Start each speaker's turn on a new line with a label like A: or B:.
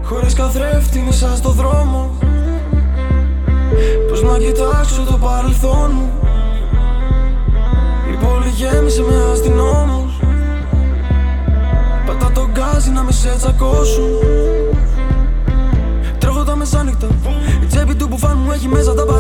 A: Χωρίς καθρέφτη μέσα στο δρόμο. Πώς να κοιτάξω το παρελθόν μου. Η πόλη γέμισε με αστυνόμους. Πατά τον γκάζι να μη σε τσακώσουν. Τρέχω τα μεσάνυχτα. Η τσέπη του μπουφάν μου έχει μέσα τα